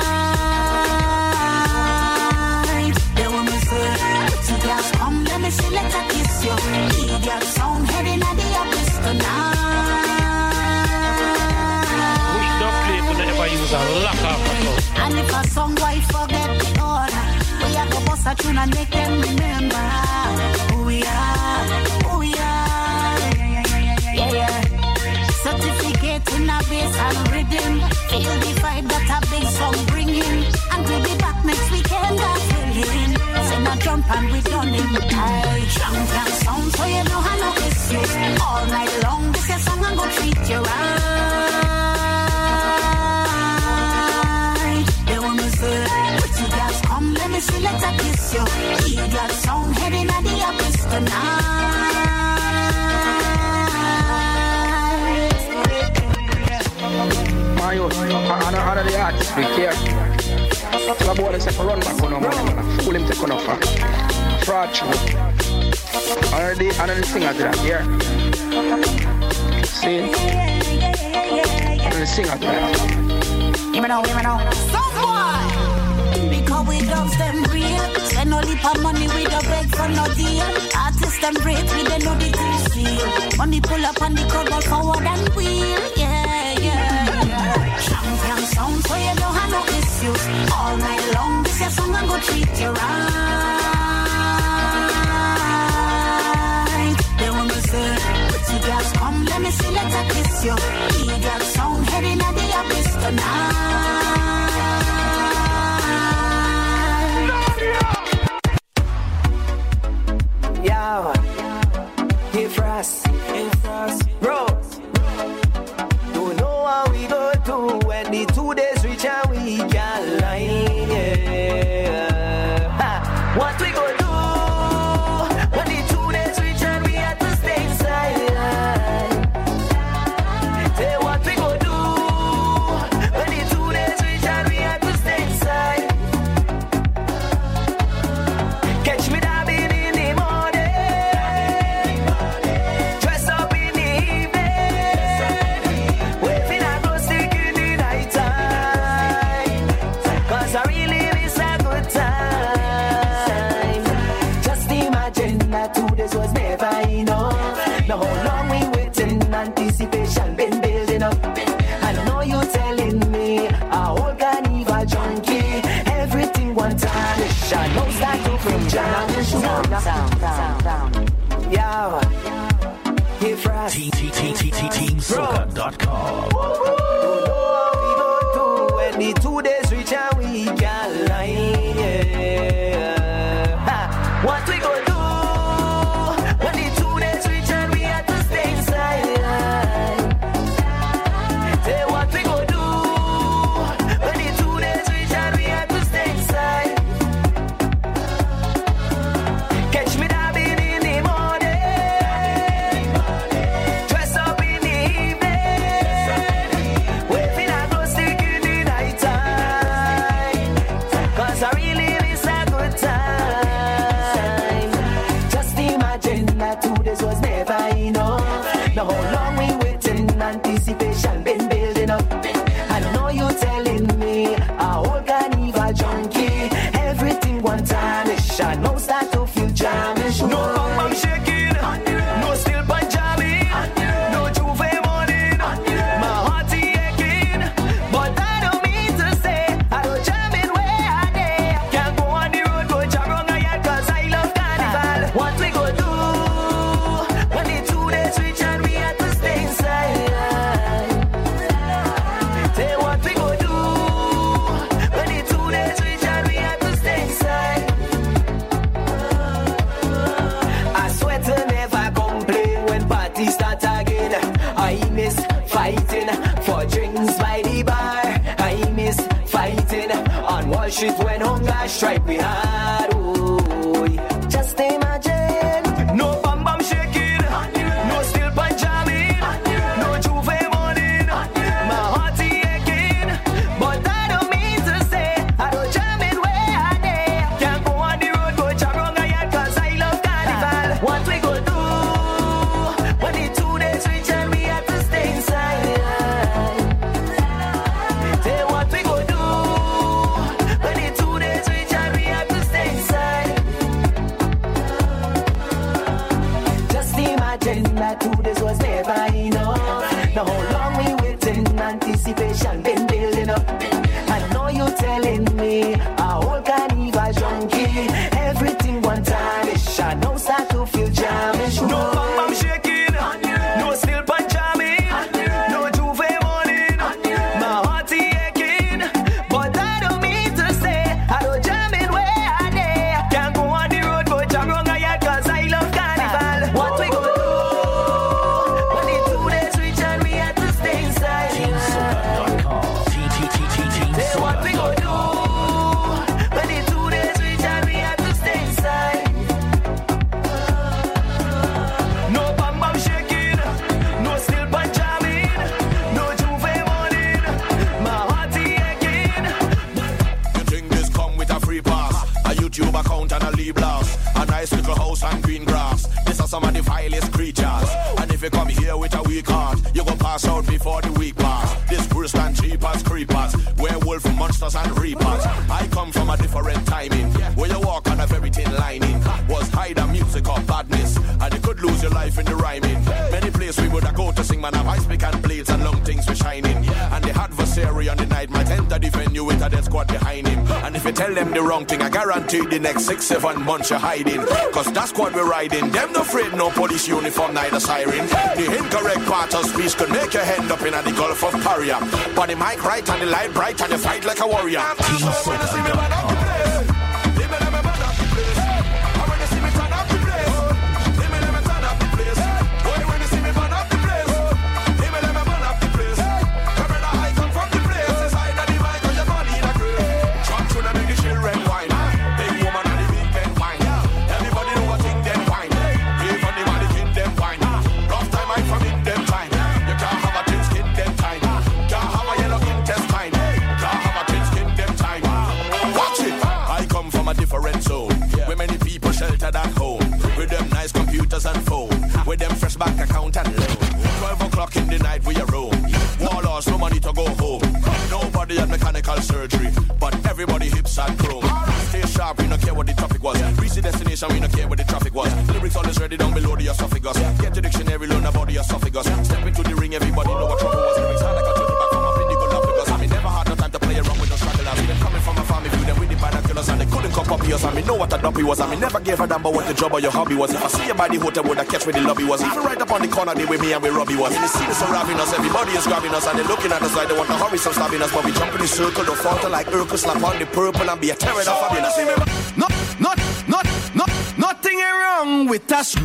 They want me say, pretty girls come, let me see, let her kiss you. Idiot sound heading at the abyss tonight. Which dog play to never use a lock up. And if a song wife forget the order, we are go bust a tune and make them remember who we are, who we are. Yeah, yeah. Certificate in a bass and rhythm. Feel the vibe that a big song bringing. And we'll be back next weekend and we done him. Aye, champion sound, so you know how no issues. All night long, this your song and go treat you right. They want me say, pretty girls, come let me see, let's kiss you. Idiot sound, heading at the abyss tonight. Mario, another the artist we care. The boy is a run back on him, fool him take on off. Fraud you. Already, another singer to that, yeah. See? Another singer to that. Give me now, give me now. Some boy! Because we dogs them real. Spend no leap of money with a beg for no deal. Artists them break, we they know the deal feel. Money pull up on the crowd, roll forward and wheel. Yeah, yeah, yeah. Champion sound, so you don't have no issues. All night long, this your song and go treat you right. They want me say, pretty girls, come let me see, let's kiss you. Idiot sound, heading at the abyss tonight. Yeah, hey Frost, hey Frost, bro. Don't know how we go to when the two days reach and we can line. Yeah, ha. What we go do when the two days reach and we have to stay inside? Say what we go do when the two days reach and we have to stay inside. Catch me dabbing in the morning, dress up in the evening, waving a glow stick in the night time. Cause I really miss a good time. Just imagine that two days was never enough. Now how long we waiting, anticipation been building up. I know you telling me a whole carnival junkie. Everything one time, it shall no start to from jam. Sound, sound, sound, sound. Yeah, hey Frost, T T T T T Team Soca dot com. don't know how we go to when the two days reach and we can line. Yeah, ha. What we go do when the two days reach and we have to stay inside? Say what we go do when the two days reach and we have to stay inside. Catch me dabbing in the morning, dress up in the evening, waving a glow stick in the night time. Cause I really miss a good time. Just imagine that two days was never enough. Now how long we waiting, anticipation been building up. I know you telling me a whole carnival junkie. Everything one time, it shall no start to feel jamming. No bum bum shaking, no still punjabi, no juve morning, my heart aching. But that don't mean to say I don't jam it where I day. Can't go on the road, go jam wrong yet, cause I love carnival. What we go do when the two days reach and we have to stay inside? Say what we go do when the two days reach and we have to stay inside. I swear to never complain when parties start again. I miss fighting for drinks by the bar. I miss fighting on Wall Street when hunger strike we hard. Oh, just imagine. No bum bum shaking, no still punjabi, no juve morning, my heart aching. But that don't mean to say I don't jam it where I day. Can't go on the road, go jam wrong yet, cause I love carnival. What we go do when the two days reach and we have to stay inside? Say what we go do when the two days reach and we have to stay inside. Just imagine that two days was never enough. Now how long we waiting, anticipation been building up. I know you telling me a whole carnival junkie. Everything one time, it shall no start to feel jamming. No bum bum shaking, no still punjabi, no juve morning, my heart aching. But that don't mean to say I don't jam it where I day. Can't go on the road, weak heart. You gon' pass out before the week pass. This worse than cheapers, creepers, werewolf, monsters and reapers. I come from a different timing, where you walk on a very thin lining. Was either music or badness, and you could lose your life in the rhyming. Many places we would go to sing, man, have ice pick and blades and long things for shining. And the adversary on the night might enter defend you with a death squad behind him. And if you tell them the wrong thing, I guarantee the next six, seven months you're hiding. Cause that's squad we're riding. Them no afraid, no police uniform, neither siren. The incorrect part of speech could make your hand up in the Gulf of Paria. But the mic right and the light bright and you fight like a warrior. Sheltered at home, with them nice computers and phone, with them fresh bank account and loan. Twelve o'clock in the night we are roam. Warlords, no money to go home. Nobody had mechanical surgery, but everybody hips and chrome. Stay sharp, we don't care what the topic was. Reach the destination, we don't care what the traffic was. Lyrics always ready down below the esophagus. Get the dictionary, learn about the esophagus. Step into the ring, everybody know what trouble was. Lyrics hard like a turtle back from up in the good because I mean never had no time to play around with no stragglers. Them coming from a family view, them with the binoculars and they couldn't come up here. I mean know what a dumpy was. I mean never gave a damn about what the job or your hobby was. If I see you by the hotel, would I catch where the lobby was? Even right up on the corner, they with me and where Robbie was. And they see this surrounding us, everybody is grabbing us and they looking at us like they want to hurry, some stabbing us. But we jump in the circle, don't falter like Urkel, slap on the purple and be a terror of fabulous. Not, not, not, not, nothing wrong with us.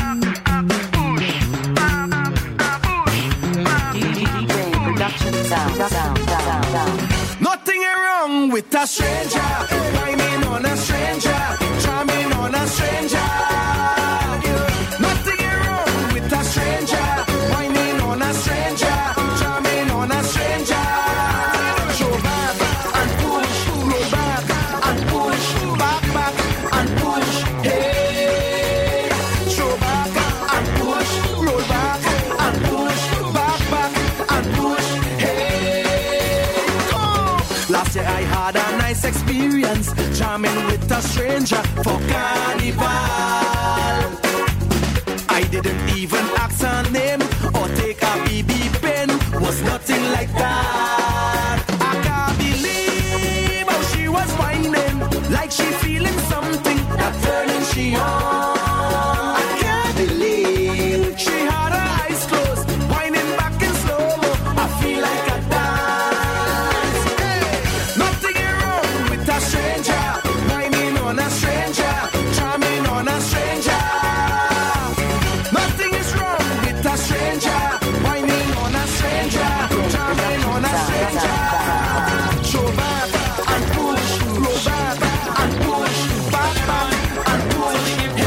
Production sound, sound, sound, sound. Nothing wrong with a stranger. Climbing on a stranger. Charming on a stranger. Nothing wrong with a stranger. Whining on a stranger. Charming on a stranger. Show back and push. Roll back and push. Back, back and push. Hey. Show back and push. Roll back and push. Back, back and push. Hey. Last year I had a nice experience, charming with a stranger for carnival. I didn't even ask her name or take a B B pen, was nothing like that. I can't believe how she was whining, like she feeling something, that turning she on. I can't believe she had her eyes closed, whining back in slow-mo. I feel like a dance. Hey. Nothing wrong with a stranger, whining on a stranger, charming on a stranger. Nothing is wrong with a stranger, whining on a stranger, charming on a stranger. Show back and push, roll back and push, back back and push.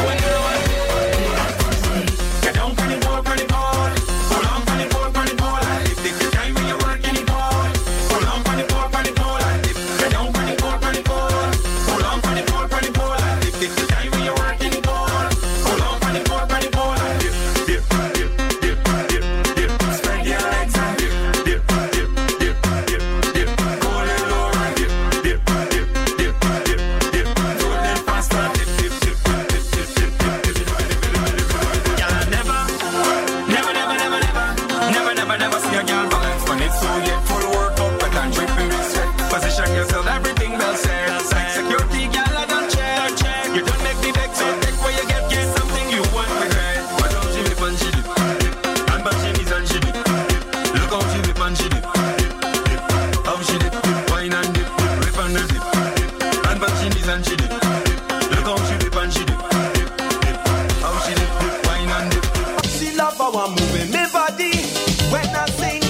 Get down on the ball, on the ball. Hold on on the ball, on the ball. If the time when you work in the ball, hold on on the ball, on the ball. Get down on the ball, on the ball. Hold on on the ball, on the ball. If the time when you work in the ball, hold on on the ball, on the ball. Dip, dip, dip, dip, dip, dip. Spread your legs and dip, dip, dip, dip, dip, dip. Hold it low and dip, dip, dip, dip, dip, dip. Hold it faster, dip, dip, dip, dip, dip, dip, dip, dip. Girl, I never, never, never, never, never, never, never, never see a girl balance when it's so yet full workout, but I'm dripping with sweat. Position yourself, everything well said. Like security, girl, I don't check. You don't make me vex, so take where you get, get something you want to get. Watch how she whip and she dip, and back she knees and she dip. Look how she whip and she dip, how she dip, wine and dip, whip and the dip, and back she knees and she dip. Look how she whip and she dip, how she dip, wine and dip. She love how I'm moving me body when I sing.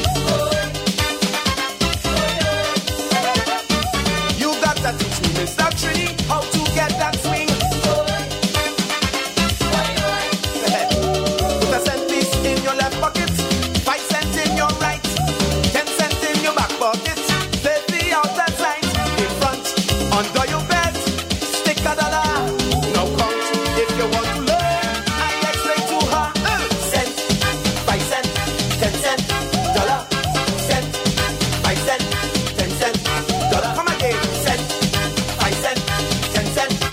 You got to teach me, Mister Trini, how to get that swing. Put a cent piece in your left pocket, five cents in your right, ten cents in your back pocket. Play the outside side, in front, under your bed, stick a dollar. Now count if you want to learn. I explain to her, uh, cent, five cent,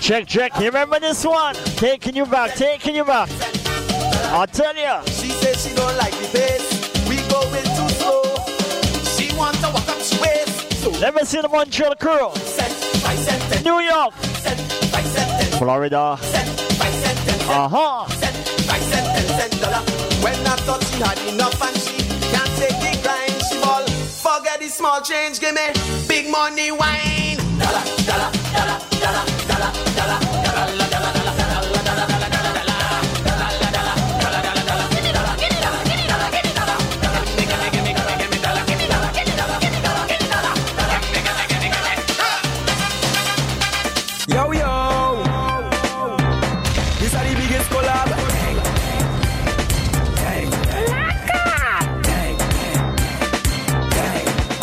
Check, check. You remember this one? Taking you back, taking you back. I'll tell you. She said she don't like the pace. We going too slow. She wants to walk up she waist. So let me see the Montreal crew. New York. Florida. Uh-huh. When I thought she had enough and she can't take the grind, she ball. Forget the small change, give me big money wine. Dollar, dollar, dollar, dollar, dollar, dollar, dollar, dollar, dollar. Yo, yo, these are the biggest collab. Gang, gang, gang, gang.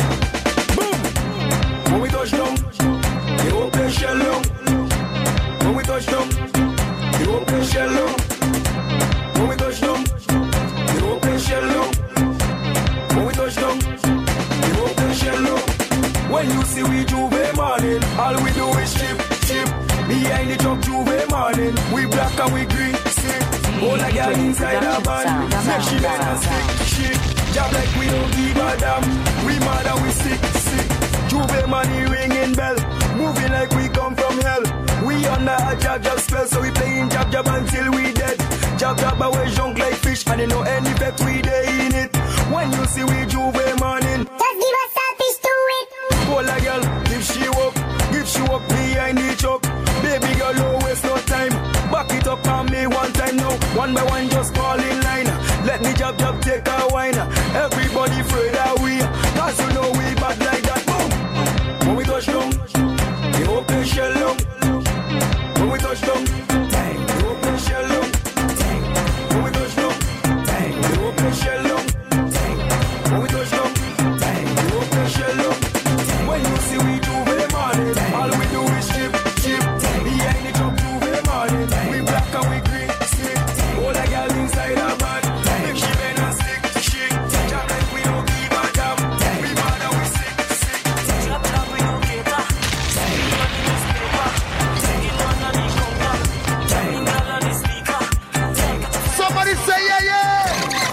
Boom! When we touch down, they open shell down. When we touch down, they open shell down. When we touch down, they open shell down. When we touch down, they open shell down. When you see we Juve morning, all we do is chip. Chip. Behind the truck Juve morning, we black and we green, sick. All a girl inside a van, make she better stick, shit. Job like we don't give a damn, we mad and we sick, sick. Juve money ringing bell, moving like we come from hell. We under a jab jab spell, so we playing jab jab until we dead. Jab jab away junk like fish, and you know any bet we day in it. When you see we Juve morning, just give us a fish to it. All a girl, if she walk, if she walk behind the truck, baby girl, don't waste no time. Back it up on me one time now. One by one, just fall in line. Let me jab jab take a wine. Everybody afraid that we, cause you know we bad like that. Boom! When we touch down, the open shell down. When we touch down, dang, the open shell down. Dang. When we touch down, dang, the open shell down. Dang. When we touch down, dang, the open shell down. When you see we do very morning, all we do is chip, chip. Behind the truck do very morning, we black and we green, sick. All the girls inside our band, make she bend and stick, shake. Jab like we don't give a damn, we mad and we sick, sick. Jab jab we don't cater, take it on the newspaper, take it on the counter, take it on the speaker. Somebody say yeah, yeah.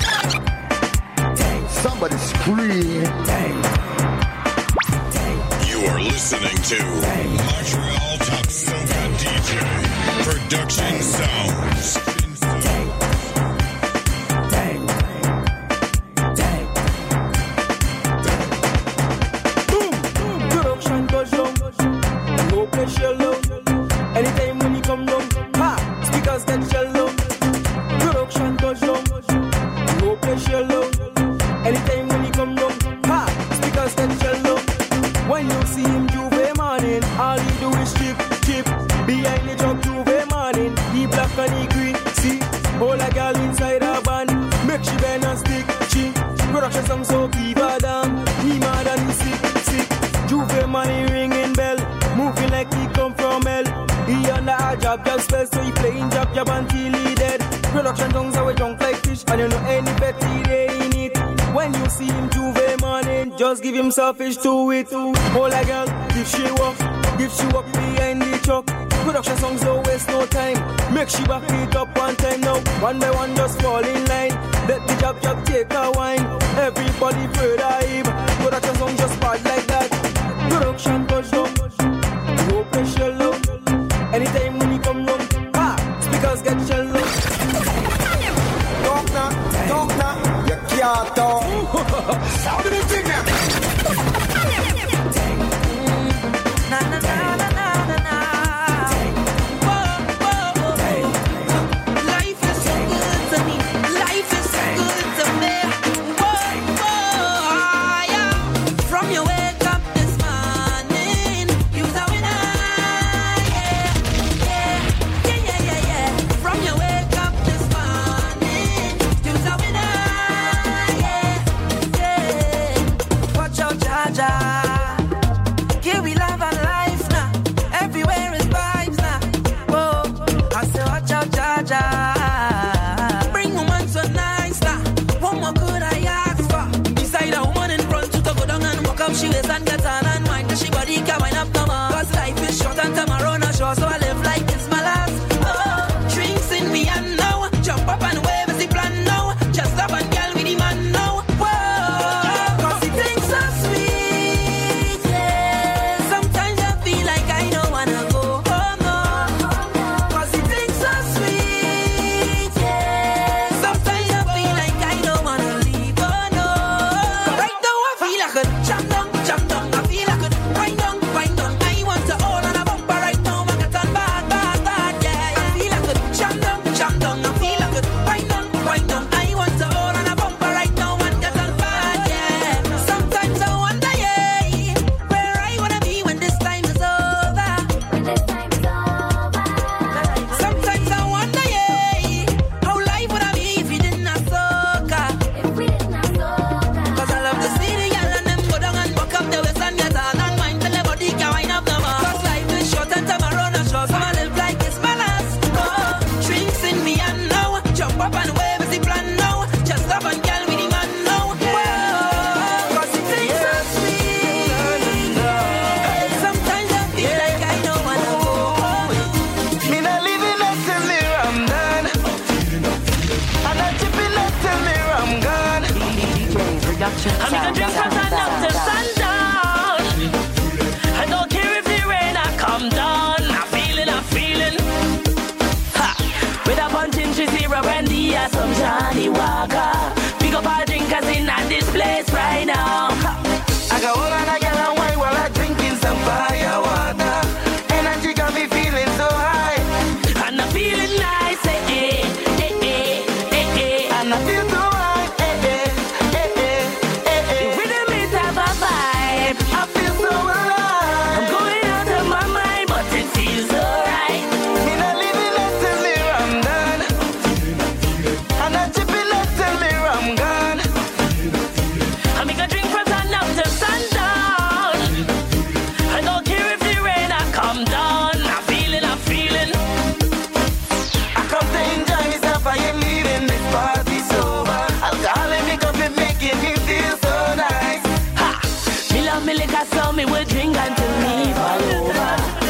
Somebody scream. You are listening to Montreal Top Soca D J Production Sounds. Boom! Production goes down, no pressure low. Anytime when you come down, ha! Speakers get shell low. Production goes down, no pressure low. Anytime when you come down, ha! Speakers get shell low. When you see him Juve morning, all he do is chip, chip. Behind the truck Juve morning, he black and he green. See, all a girl inside a band, make she bend and stick, chick. Production song so give a damn, he mad and he sick, sick. Juve money ringing bell, moving like he come from hell. He under a jab jab spell, so he playing jab jab until he dead. Production songs are junk like fish, and you know any petty they in it. When you see him Juve morning, just give him selfish to it. All a girl, if she walk, if she walk behind the truck. Production songs don't waste no time. Make she back it up one time now. One by one, just fall in line. Let the jab jab take a wine. Everybody pray that him. Production songs just bad like that. Production goes down, no pressure low. Anytime when you come round, ha, speakers get shell low. Talk now, talk now, you can't talk. Sound of the thing now. Na na na na na na. Whoa, whoa, whoa. Life is so good to me. Life is so good to me. Whoa, whoa, yeah. From your wake up this morning, you was a winner. Yeah, yeah, yeah, yeah, yeah, yeah. From your wake up this morning, you was a winner. Yeah, yeah. Production I'm gonna drink from sundown to sundown. I don't care if the rain I come down. I'm feeling, I'm feeling. Ha! With a punching zero brandy or some Johnny Walker. Pick up our drinkers in at this place right now. Ha! I got all on a gallon wine while I'm drinking some fire water. Energy got me feeling so high. And I'm feeling nice, eh, eh, eh, eh, eh, eh. And I feel so high, eh, eh, eh, eh, eh, eh. The rhythm is have a vibe. I feel so alive. I'm going out of my mind, but it feels alright. Me not living until the I'm done. I'm not chipping until the I'm gone. I'm gonna drink from sundown to sundown. I don't care if the rain I come down. I'm feeling, I'm feeling. I come to enjoy myself. I ain't leaving this party sober. Alcohol and makeup is making me feel so nice. Ha! Me love me liquor, so me will drink until me fall over.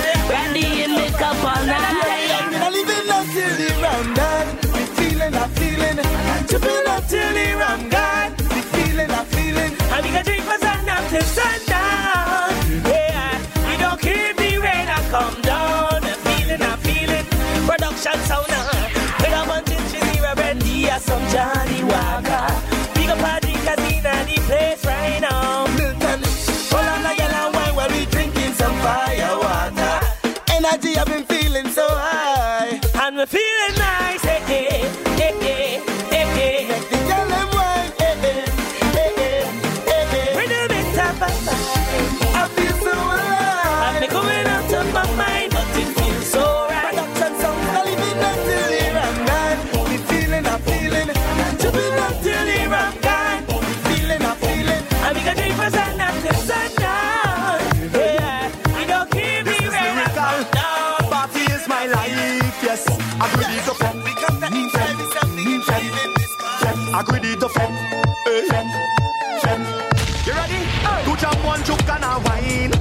Brandy and makeup all night. Me not living until the I'm done. Me feeling, I'm feeling. I'm chipping until the I'm gone. Me feeling, I'm feeling. I'm gonna drink from sundown to sundown. Yeah, we don't care if the rain I come down. I'm feeling, I'm feeling. Production sound, uh, with a bunch of zero brandy or some Johnny Walker. Big up our drinkers in the place right now. Milton, hold on a yellow wine while we drinking some fire water. Energy I've been feeling so high. And we're feeling nice, eh, eh, eh, eh, eh, eh. Make the yellow wine, eh, eh, eh, eh, eh, eh. Rhythm is top of vibe. I feel so alive. I'm coming out of my mind, but it feels so right. Production sound, not living until the I'm gone. Me feeling, I'm feeling. Chipping until the I'm gone. Me feeling, I'm feeling. I'm gonna drink from sundown to sundown. Yeah, we don't keep me rain I come down. Party is my life, yes. I could eat the fat. Because the inside is something you feel in this part. I could eat the fat. Hey, fat, fat. You ready? Two jam, one choke and a wine.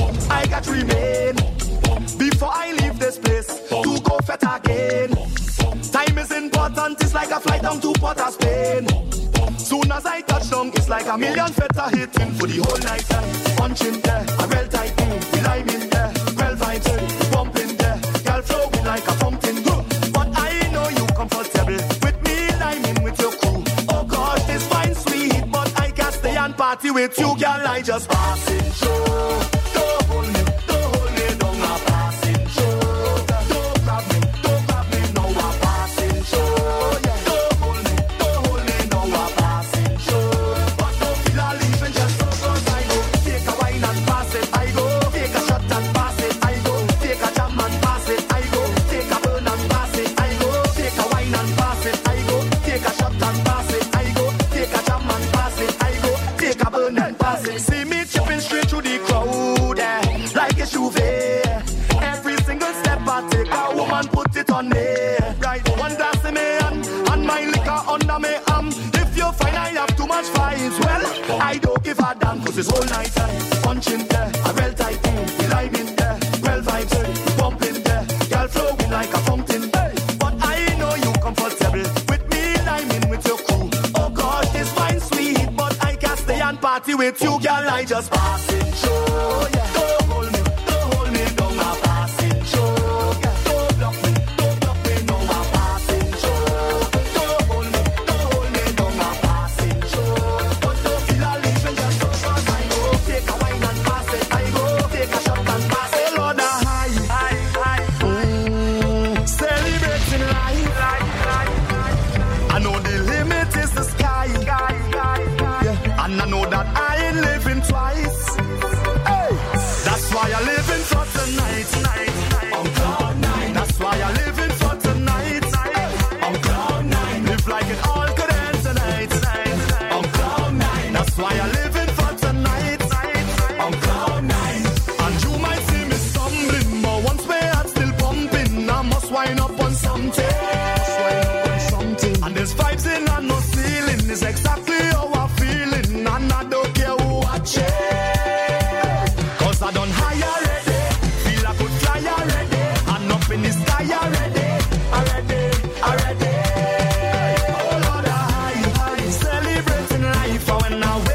I got to remain before I leave this place to go fat again. Time is important, it's like a flight down to Port of Spain. Soon as I touch down, it's like a million feta hitting for the whole night. Punching there, a real tight move, we lime in there, well vibes, pumping there, girl flowing like a fountain. But I know you comfortable with me liming with your crew. Oh gosh, this fine sweet, but I can't stay and party with you, girl. I just passing through. Don't hold me, don't hold me, don't I'm passing through. Don't grab me, don't grab me, no I'm passing through. Yeah. Don't hold me, don't hold me, no I'm passing through. But don't feel I leaving just so close. I go take a wine and pass it. I go take a shot and pass it. I go take a jam and pass it. I go take a burn and pass it. I go take a wine and pass it. I go take a shot and pass it. I go take a jam and pass it. I go take a burn and pass it. See me chipping straight through the crowd, eh, like a Juve. Every single step I take, a woman put it on me. Right, one glass in me hand, and my liquor under me arm. If you find I have too much vibes, well, I don't give a damn, cause it's all night time. Punching there, a real tight move, we lime in there, well vibes, pumping there, girl flowing like a fountain. Hey. But I know you comfortable with me liming with your crew. Oh gosh, this fine sweet, but I can't stay and party with you, girl. I just passing through. Yeah. Don't hold me, don't hold me, don't I'm passing through. Yeah. Don't block me, don't block me, no I'm passing through. Don't hold me, don't hold me, don't I'm passing through. But don't feel I leaving just so close. I go take a wine and pass it. I go take a shot and pass it. Lord, a high, high, high. Mm, celebrating life. I know the limit is the sky. Yeah. And I know that I ain't living twice. Hey. That's why I living for tonight. On cloud nine. That's why I living for tonight. On cloud nine. Live like it all could end tonight. On cloud nine. That's why I living for tonight. On cloud nine. And you might see me stumbling, but once my heart's still pumping, I must wind up on something. And there's vibes in and no ceiling. Is exactly how I'm feeling. And I don't care who watch it. Cause I done high already. Feel I could fly already. And up in the sky already. Already, already. Oh Lord, I high, high. Celebrating life. And when I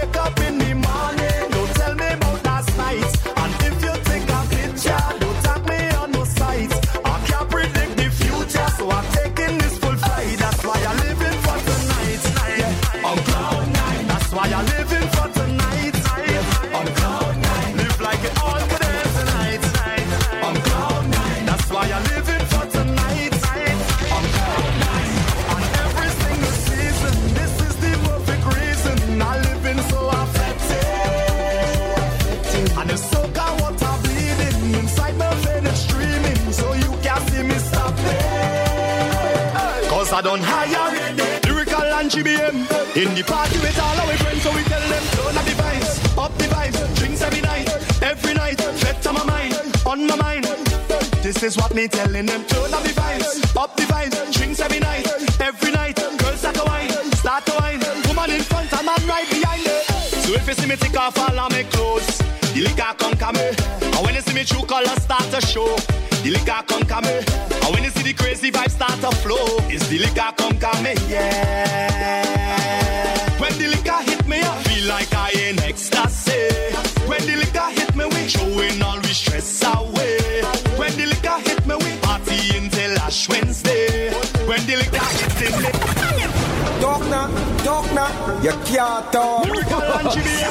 I don't hire lyrical and G B M. In the party with all our friends, so we tell them turn up the vibes, up the vibes, drinks every night, every night, fed on my mind, on my mind. This is what me telling them, turn up the vibes, up the vibes, drinks every night, every night, girls start to wine, start to wine, woman in front and man right behind me. So if you see me take off all of my clothes, the liquor conquer me. And when you see me true colors start to show, the liquor conquer me. And when you see the crazy vibes start to flow, it's the liquor conquer me, yeah. When the liquor hit me, I feel like I in ecstasy. When the liquor hit me, we throwing all we stress away. When the liquor hit me, we party until Ash Wednesday. When the liquor hit me, talk now, talk now, you can't talk. Lyrical and G B M.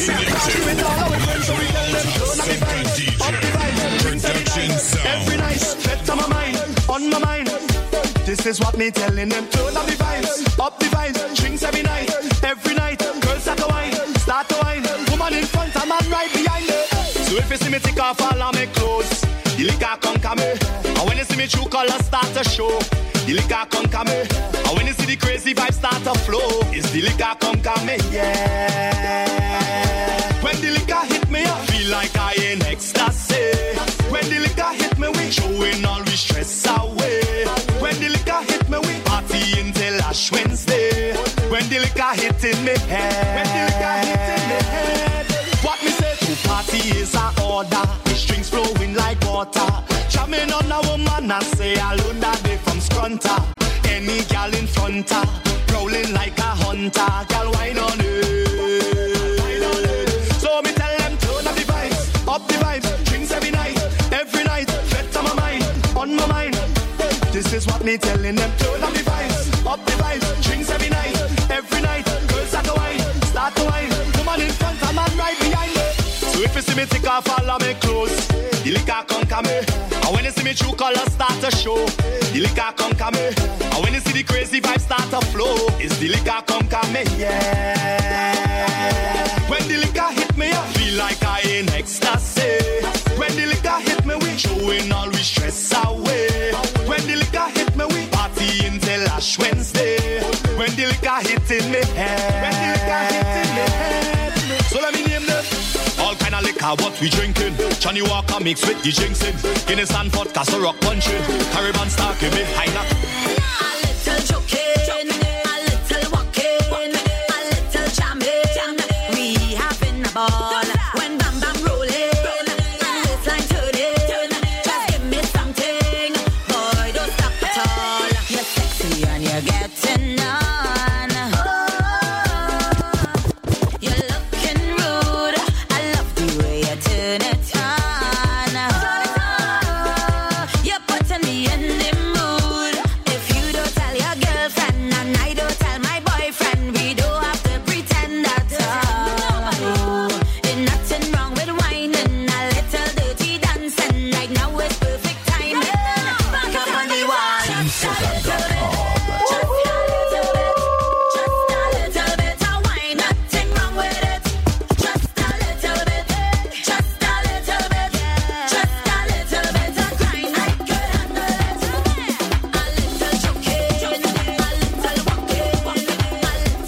Every night, left on my mind, on my mind. This is what me telling them. Turn up the vibes, up the vibes, drinks every night, every night. Girls start to wine, start to wine. Woman in front, a man right behind me. So if you see me take off all of my clothes, the liquor conquer me. And when you see me true colors start to show, the liquor conquer me. And when you see the crazy vibes start to flow, it's the liquor conquer me, yeah. When the liquor hit me, I feel like I in ecstasy. When the liquor hit me, we throwing all we stress away. When the liquor hit me, we party until Ash Wednesday. When the liquor hit in me head, when the liquor hit in me head. What me say to party is a order. The strings flowing like water. Jamming on a woman, I say alone that day from Scrunta. Any gal in front her, prowling like a hunter. Gal wine on it, wine on it. So me tell them turn up the vibes, up the vibes, drinks every night, every night, fed on my mind, on my mind. This is what me telling them, turn up the vibes, up the vibes, drinks every night, every night, girls start to wine, start to wine, woman in front, a man right behind me. So if you see me take off all of my clothes, the liquor conquer me. And when you see me true colors start to show, the liquor conquer me. And when you see the crazy vibes start to flow, it's the liquor conquer me, yeah. When the liquor hit me, I feel like I in ecstasy. When the liquor hit me, we throwing all we stress away. When the liquor hit me, we party until Ash Wednesday. When the liquor hit in me head, when the liquor hit in me head. So let me name them. All kind of liquor, what we drinking? Johnny Walker mixed with the Jinxin. Guinness and vodka, so rock punching. Caribbean star, give me high knock. Nah, little joke.